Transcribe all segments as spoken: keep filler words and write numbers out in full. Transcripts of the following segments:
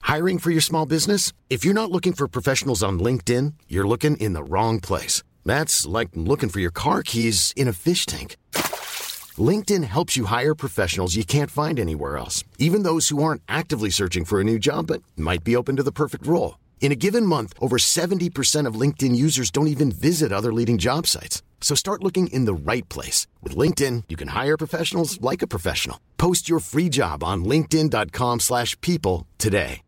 Hiring for your small business? If you're not looking for professionals on LinkedIn, you're looking in the wrong place. That's like looking for your car keys in a fish tank. LinkedIn helps you hire professionals you can't find anywhere else, even those who aren't actively searching for a new job but might be open to the perfect role. In a given month, over seventy percent of LinkedIn users don't even visit other leading job sites. So start looking in the right place. With LinkedIn, you can hire professionals like a professional. Post your free job on linkedin.com slash people today.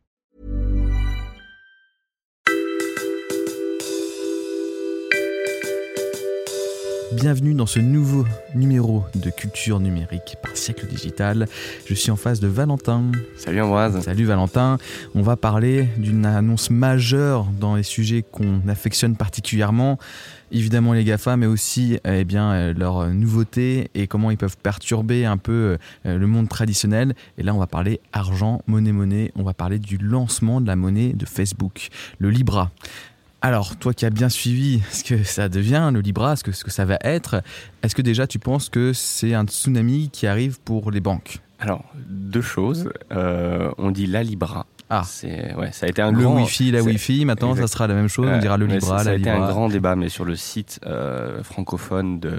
Bienvenue dans ce nouveau numéro de Culture numérique par Siècle Digital. Je suis en face de Valentin. Salut Ambroise. Salut Valentin. On va parler d'une annonce majeure dans les sujets qu'on affectionne particulièrement. Évidemment les GAFA, mais aussi eh bien, leurs nouveautés et comment ils peuvent perturber un peu le monde traditionnel. Et là, on va parler argent, monnaie, monnaie. On va parler du lancement de la monnaie de Facebook, le Libra. Alors, toi qui as bien suivi ce que ça devient, le Libra, ce que, ce que ça va être, est-ce que déjà tu penses que c'est un tsunami qui arrive pour les banques ? Alors, deux choses. Euh, on dit la Libra. Ah, c'est, ouais, ça a été un le grand... Wi-Fi, la c'est... Wi-Fi, maintenant exact. Ça sera la même chose, on dira le Libra, ça, la Libra. Ça a été Libra. un grand débat, mais sur le site euh, francophone de,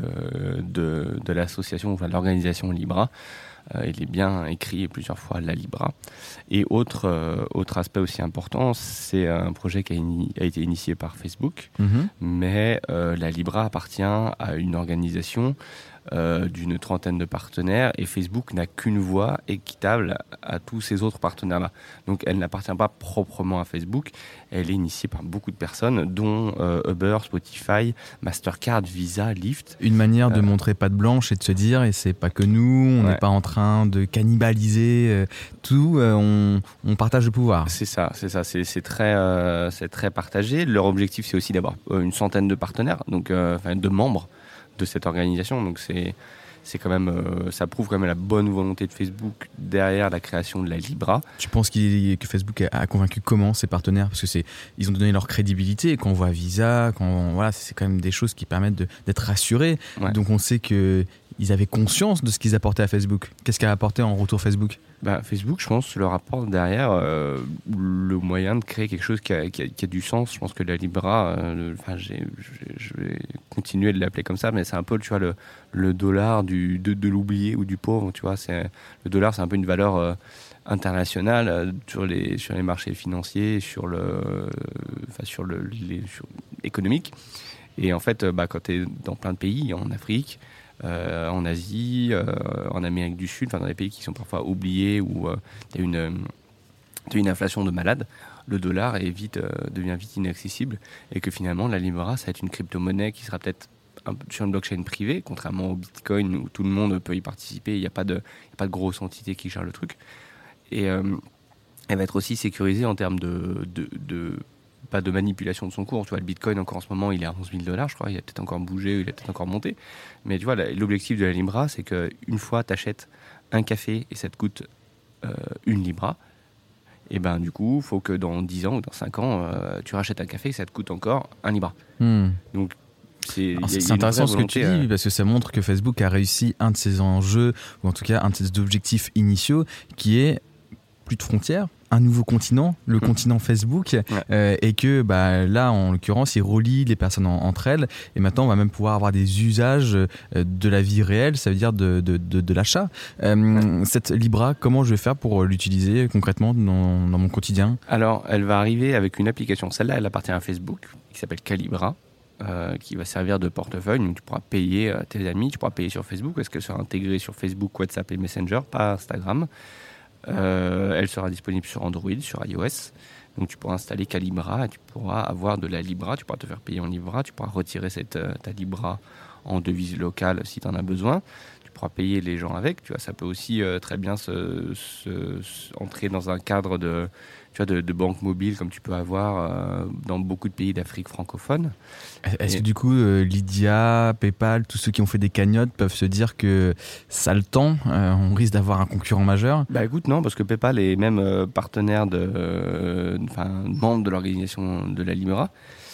de, de l'association, enfin de l'organisation Libra, Euh, il est bien écrit plusieurs fois la Libra. Et autre, euh, autre aspect aussi important, c'est un projet qui a, ini- a été initié par Facebook, Mm-hmm. mais euh, la Libra appartient à une organisation euh, d'une trentaine de partenaires et Facebook n'a qu'une voix équitable à tous ces autres partenaires-là. Donc elle n'appartient pas proprement à Facebook, elle est initiée par beaucoup de personnes, dont euh, Uber, Spotify, Mastercard, Visa, Lyft. Une manière de Euh, montrer patte blanche et de se dire, et c'est pas que nous, on n'est Ouais. pas en train de cannibaliser euh, tout, euh, on, on partage le pouvoir. C'est ça, c'est ça, c'est, c'est très, euh, c'est très partagé. Leur objectif, c'est aussi d'avoir euh, une centaine de partenaires, donc euh, enfin, de membres de cette organisation. Donc c'est, c'est quand même, euh, ça prouve quand même la bonne volonté de Facebook derrière la création de la Libra. Tu penses qu'il, que Facebook a, a convaincu comment ses partenaires ? Parce que c'est, ils ont donné leur crédibilité. Quand on voit Visa, quand on, voilà, c'est quand même des choses qui permettent de, d'être rassurés. Ouais. Donc on sait que ils avaient conscience de ce qu'ils apportaient à Facebook. Qu'est-ce qu'a apporté en retour Facebook ? Bah, Facebook, je pense, leur apporte derrière euh, le moyen de créer quelque chose qui a, qui a, qui a du sens. Je pense que la Libra, euh, enfin, j'ai, j'ai, je vais continuer de l'appeler comme ça, mais c'est un peu, tu vois, le, le dollar du, de, de l'oublié ou du pauvre, tu vois. C'est, le dollar, c'est un peu une valeur euh, internationale euh, sur les, sur les marchés financiers, sur le, euh, enfin, sur le, les, sur, économique. Et en fait, bah, quand tu es dans plein de pays, en Afrique, Euh, en Asie, euh, en Amérique du Sud, enfin dans des pays qui sont parfois oubliés où il euh, y a une, euh, une inflation de malade, le dollar est vite, euh, devient vite inaccessible et que finalement la Libra, ça va être une crypto-monnaie qui sera peut-être un, sur une blockchain privée, contrairement au Bitcoin où tout le monde peut y participer, il n'y a pas de, y a pas de grosse entité qui gère le truc. Et euh, elle va être aussi sécurisée en termes de... de, de pas de manipulation de son cours. Tu vois, le Bitcoin, encore en ce moment, il est à onze mille dollars, je crois. Il a peut-être encore bougé, il a peut-être encore monté. Mais tu vois, l'objectif de la Libra, c'est qu'une fois, tu achètes un café et ça te coûte euh, une Libra. Et ben du coup, il faut que dans dix ans ou dans cinq ans, euh, tu rachètes un café et ça te coûte encore un Libra. Hmm. Donc, c'est, Alors, y a, c'est y a intéressant ce que volonté, tu dis, euh... parce que ça montre que Facebook a réussi un de ses enjeux, ou en tout cas un de ses objectifs initiaux, qui est plus de frontières, un nouveau continent, le mmh. continent Facebook, ouais. euh, et que bah, là, en l'occurrence, il relie les personnes en, entre elles, et maintenant, on va même pouvoir avoir des usages euh, de la vie réelle, ça veut dire de, de, de, de l'achat. Euh, ouais. Cette Libra, comment je vais faire pour l'utiliser concrètement dans, dans mon quotidien ? Alors, elle va arriver avec une application, celle-là, elle appartient à Facebook, qui s'appelle Calibra, euh, qui va servir de portefeuille, donc tu pourras payer euh, tes amis, tu pourras payer sur Facebook, parce qu'elle sera intégrée sur Facebook, WhatsApp et Messenger, pas Instagram. Euh, elle sera disponible sur Android, sur iOS. Donc tu pourras installer Calibra et tu pourras avoir de la Libra. Tu pourras te faire payer en Libra. Tu pourras retirer cette, euh, ta Libra en devise locale si tu en as besoin. Tu pourras payer les gens avec. Tu vois, ça peut aussi euh, très bien se, se, se, entrer dans un cadre de, tu vois, de, de banque mobile comme tu peux avoir euh, dans beaucoup de pays d'Afrique francophone. Est-ce et... que du coup, euh, Lydia, PayPal, tous ceux qui ont fait des cagnottes peuvent se dire que ça le tend, euh, on risque d'avoir un concurrent majeur ? Bah écoute, non, parce que PayPal est même euh, partenaire, de, euh, enfin membre de l'organisation de la Libra.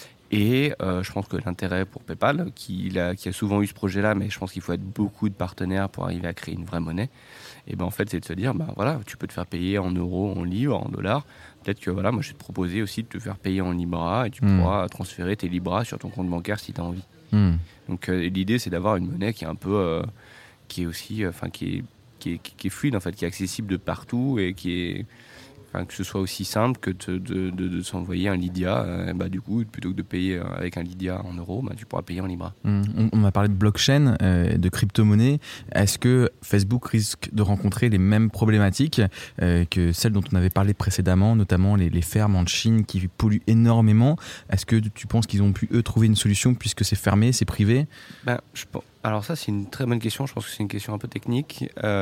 Et euh, je pense que l'intérêt pour PayPal, qui a, qui a souvent eu ce projet-là, mais je pense qu'il faut être beaucoup de partenaires pour arriver à créer une vraie monnaie. Et ben en fait, c'est de se dire, bah voilà, tu peux te faire payer en euros, en livres, en dollars. Peut-être que voilà, moi je vais te proposer aussi de te faire payer en Libra et tu mmh. pourras transférer tes Libras sur ton compte bancaire si tu as envie. Mmh. Donc euh, l'idée, c'est d'avoir une monnaie qui est un peu, euh, qui est aussi, enfin euh, qui est, qui est, qui est fluide en fait, qui est accessible de partout et qui est, enfin que ce soit aussi simple que de, de, de, de s'envoyer un Lydia. Euh, bah du coup, plutôt que de payer avec un Lydia en euros, bah tu pourras payer en Libra. Mmh. On, on a parlé de blockchain, euh, de crypto-monnaie. Est-ce que Facebook risque de rencontrer les mêmes problématiques euh, que celles dont on avait parlé précédemment, notamment les, les fermes en Chine qui polluent énormément? Est-ce que tu penses qu'ils ont pu eux trouver une solution puisque c'est fermé, c'est privé? Ben, je pense. Alors ça, c'est une très bonne question. Je pense que c'est une question un peu technique.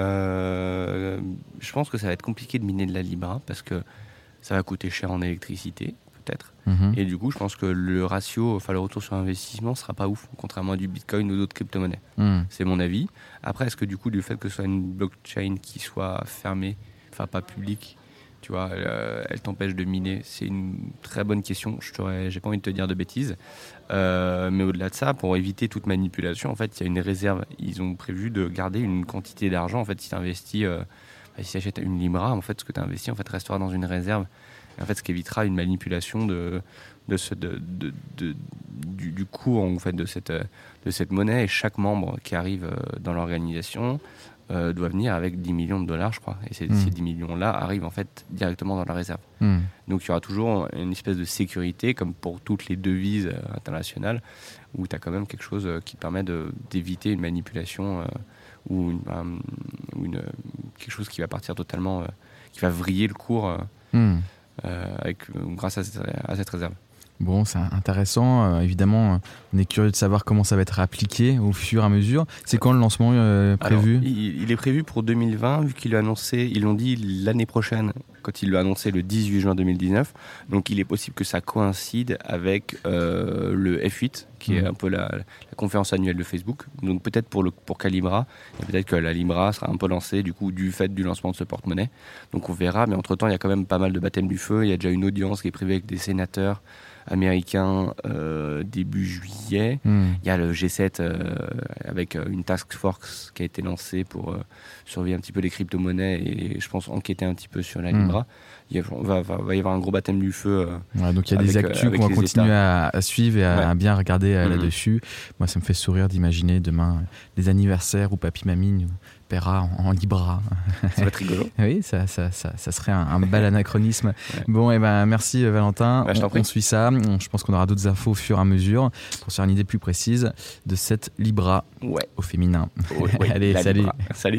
Euh, je pense que ça va être compliqué de miner de la Libra parce que ça va coûter cher en électricité, peut-être. Mmh. Et du coup, je pense que le ratio, enfin le retour sur investissement sera pas ouf, contrairement à du Bitcoin ou d'autres crypto-monnaies. Mmh. C'est mon avis. Après, est-ce que du coup, du fait que ce soit une blockchain qui soit fermée, enfin pas publique, tu vois, euh, elle t'empêche de miner? C'est une très bonne question. Je t'aurais, j'ai pas envie de te dire de bêtises. Euh, mais au-delà de ça, pour éviter toute manipulation, en fait, il y a une réserve. Ils ont prévu de garder une quantité d'argent. En fait, si tu investis, euh, si tu achètes une Libra, en fait, ce que tu as investi, en fait, restera dans une réserve. Et en fait, ce qui évitera une manipulation de, de ce, de, de, de, du, du cours en fait, de, cette, de cette monnaie. Et chaque membre qui arrive dans l'organisation euh, doit venir avec dix millions de dollars, je crois. Et ces, mmh. ces dix millions-là arrivent en fait directement dans la réserve. Mmh. Donc il y aura toujours une espèce de sécurité, comme pour toutes les devises internationales, où tu as quand même quelque chose qui permet de, d'éviter une manipulation euh, ou, une, um, ou une, quelque chose qui va partir totalement, euh, qui va vriller le cours euh, mmh. euh, avec, grâce à cette, à cette réserve. Bon, c'est intéressant. Euh, évidemment, on est curieux de savoir comment ça va être appliqué au fur et à mesure. C'est quand le lancement euh, prévu? Alors, il, il est prévu pour deux mille vingt, vu qu'ils l'ont annoncé, ils l'ont dit l'année prochaine, quand ils l'ont annoncé le dix-huit juin deux mille dix-neuf. Donc, il est possible que ça coïncide avec euh, le F huit, qui mmh. est un peu la, la conférence annuelle de Facebook. Donc, peut-être pour, le, pour Calibra, et peut-être que la Libra sera un peu lancée, du coup, du fait du lancement de ce porte-monnaie. Donc, on verra. Mais entre-temps, il y a quand même pas mal de baptêmes du feu. Il y a déjà une audience qui est prévue avec des sénateurs américain euh, début juillet. Mm. Il y a le G sept euh, avec une task force qui a été lancée pour euh, surveiller un petit peu les crypto-monnaies et je pense enquêter un petit peu sur la Libra. Mm. Il va, va, va y avoir un gros baptême du feu. Euh, ouais, donc il y a des avec, actus euh, qu'on va continuer à, à suivre et à, ouais. à bien regarder euh, mm-hmm. là-dessus. Moi, ça me fait sourire d'imaginer demain les anniversaires où papy mamie nous paiera en, en Libra. Ça va être rigolo. Oui, ça, ça, ça, ça serait un, un bel anachronisme. Ouais. Bon, et ben merci Valentin. Ouais, on, on suit ça. On, je pense qu'on aura d'autres infos au fur et à mesure pour se faire une idée plus précise de cette Libra ouais. au féminin. Oh, oui, allez, salut. Libra. Salut.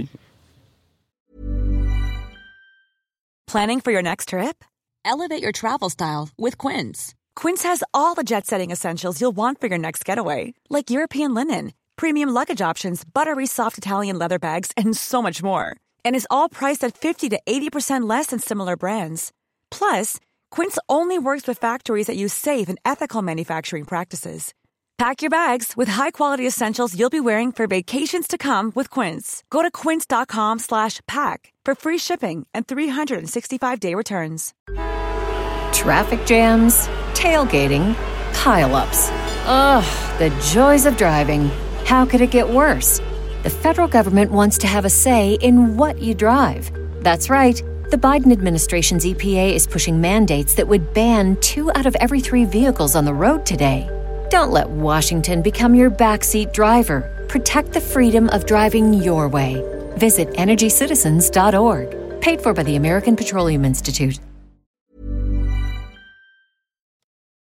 Planning for your next trip? Elevate your travel style with Quince. Quince has all the jet-setting essentials you'll want for your next getaway, like European linen, premium luggage options, buttery soft Italian leather bags, and so much more. And is all priced at fifty to eighty percent less than similar brands. Plus, Quince only works with factories that use safe and ethical manufacturing practices. Pack your bags with high-quality essentials you'll be wearing for vacations to come with Quince. Go to quince.com slash pack for free shipping and three sixty-five day returns. Traffic jams, tailgating, pile-ups. Ugh, the joys of driving. How could it get worse? The federal government wants to have a say in what you drive. That's right. The Biden administration's E P A is pushing mandates that would ban two out of every three vehicles on the road today. Don't let Washington become your backseat driver. Protect the freedom of driving your way. Visit energy citizens dot org. Paid for by the American Petroleum Institute.